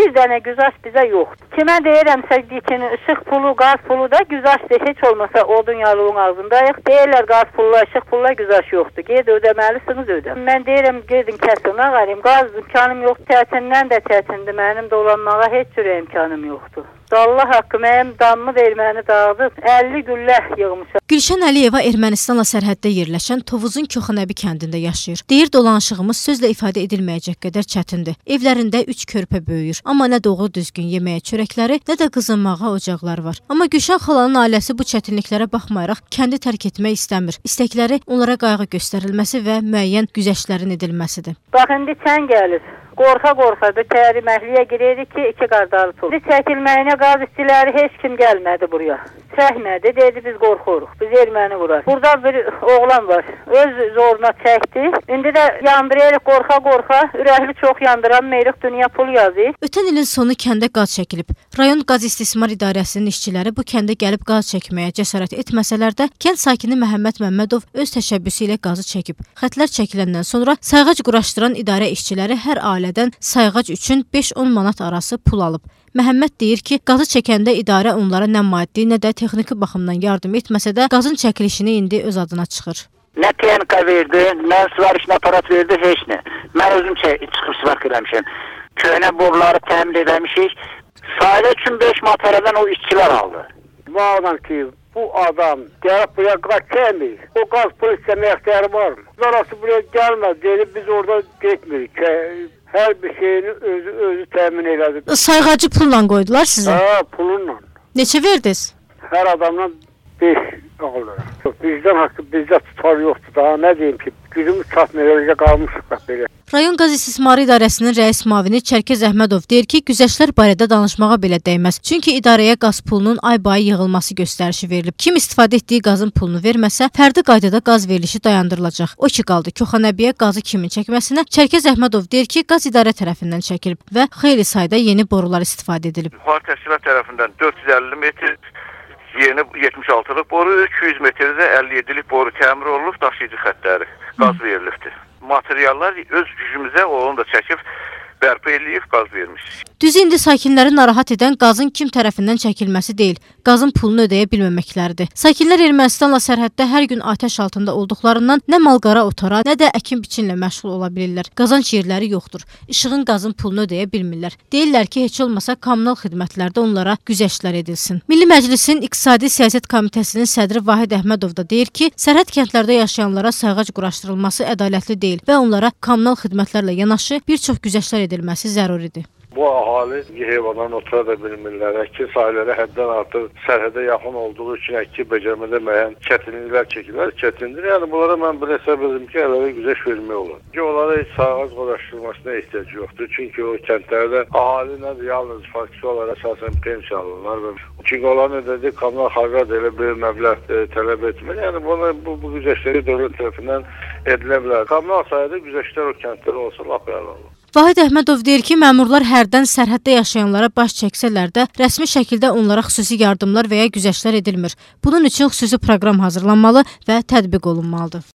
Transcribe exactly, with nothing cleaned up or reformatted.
bir dənə güzaş bizə yoxdur. Kimə deyirəmsə ki, işıq pulu, qaz pulu da güzaş de, heç olmasa odun yalığın ağzındayıq. Deyirlər qaz pulu, işıq pulu güzaş yoxdur. Ged ödəməlisiniz, ödə. Mən deyirəm, gedin kəsin ağarayım. Qaz imkanım yoxdur, çətindən də çətindir. Mənim dolanmağa heç cürə imkanım yoxdur. Allah haqqı mənim damımı verməni dağıdıb, əlli güllə yığmışam. Gülşən Əliyeva Ermənistanla sərhəddə yerləşən Tovuzun Koxanəbi kəndində yaşayır. Deyir, dolanışığımız sözlə ifadə edilməyəcək qədər çətindir. Evlərində üç körpə böyüyür. Amma nə doğru düzgün yeməyə çörəkləri, nə də qızınmağa ocaqları var. Amma Gülşən xalanın ailəsi bu çətinliklərə baxmayaraq kəndi tərk etmək istəmir. İstəkləri onlara qayğı göstərilməsi və müəyyən güzəştlərin edilməsidir. Bax, indi çən gəlir. Qorxa-qorxa bir təhri məhliyə giririk ki, iki qardalı pul. Biz çəkilməyinə qaz işçiləri heç kim gəlmədi buraya. Çəkmədi, dedi biz qorxuruq, biz erməni vurar. Burada bir oğlan var, öz zoruna çəkdi. İndi də yandırırıq qorxa-qorxa, ürəkli çox yandıranmayırıq, dünya pul yazıyıq. Ötən ilin sonu kəndə qaz çəkilib. Rayon Qaz İstismar İdarəsinin işçiləri bu kəndə gəlib qaz çəkməyə cəsarət etməsələr də, kənd sakini Məhəmməd Məmmədov öz təşəbbüsü ilə qazı çəkib. Xətlər çəkiləndən sonra sayğac quraşdıran idarə işçiləri hər ailədən sayğac üçün beş on manat arası pul alıb. Məhəmməd deyir ki, qazı çəkəndə idarə onlara nə maddi, nə də texniki baxımdan yardım etməsə də, qazın çəkilişini indi öz adına çıxır. Nə texnika verdi, nə sivarişin aparat verdi, heç nə. Mən özüm çıxıb sivark eləmişim. Köhnə borları təmin edəmişik. Sayılı üçün beş manatlardan o işçilər aldı. Bu adam ki, bu adam gəlib buraya qaz çəkmir. O qaz pul istəmək ixtiyarı var mı? Zarası buraya gəlməz, deyilib biz orada getmirik. Hər bir şeyini özü özü təmin elədi. Sayğacı pulla qoydular sizə? Hə, pulla. Neçə verdiniz? Hər adamdan beş alır. Bizdən haqqı bizdə tutar yoxdur. Daha nə deyim ki, gücümüz çatmıyor, elə qalmışıq bax belə. Rayon Qaz İstismarı İdarəsinin rəis müavini Çərkəz Əhmədov deyir ki, güzəştlər barədə danışmağa belə dəyməz. Çünki idarəyə qaz pulunun ay-bayı yığılması göstərişi verilib. Kim istifadə etdiyi qazın pulunu verməsə, fərdi qaydada qaz verilişi dayandırılacaq. O ki qaldı Koxanəbiyə qazı kimin çəkməsinə, Çərkəz Əhmədov deyir ki, qaz idarə tərəfindən çəkilib və xeyli sayda yeni borular istifadə edilib. Yuxarı təşkilat tərəfindən dörd yüz əlli metr yeni yetmiş altılıq boru, iki yüz metrdə əlli yeddilik boru təmir olunub, daşıyıcı xətləri qaz verilibdir. Materiallar öz gücümüzə onu da çəkib bərpa eləyib qaz vermiş. Düz indi sakinləri narahat edən qazın kim tərəfindən çəkilməsi deyil, qazın pulunu ödəyə bilməməkləridir. Sakinlər Ermənistanla sərhəddə hər gün atəş altında olduqlarından nə malqara otara, nə də əkin biçinlə məşğul ola bilirlər. Qazanc yerləri yoxdur. İşığın qazın pulunu ödəyə bilmirlər. Deyirlər ki, heç olmasa kommunal xidmətlərdə onlara güzəştlər edilsin. Milli Məclisin İqtisadi Siyasət Komitəsinin sədri Vahid Əhmədov da deyir ki, sərhəd kəndlərdə yaşayanlara sayğac quraşdırılması ədalətli deyil və onlara kommunal xidmətlərlə yanaşı bir çox güzəştlər edilməsi zəruridir. Bu ahali heyvandan otura da bilmirlər. Əkin sahələri həddən artıq sərhədə yaxın olduğu üçün əkki becərmədə müəyyən çətinliklər çəkirlər. Çətindir. Yəni bunlara mən bir hesab edirəm ki, əlavə güzəş vermək olur. Ki onlara heç sayğac quraşdırılmasına ehtiyac yoxdur. Çünki o kəndlərdə ahali nədir? Yalnız faktiki olaraq əsasən pensiya alırlar. Çünki onların ödədiyi kommunal xərclər də elə bir məbləğ e, tələb etmir. Yəni bunu, bu, bu güzəşləri dövlət tərəfindən edilə bilər. Kommunal sayədə güzəşlər o kəndlər olsa lap əla olur. Vahid Əhmədov deyir ki, məmurlar hərdən sərhəddə yaşayanlara baş çəksələr də, rəsmi şəkildə onlara xüsusi yardımlar və ya güzəştlər edilmir. Bunun üçün xüsusi proqram hazırlanmalı və tətbiq olunmalıdır.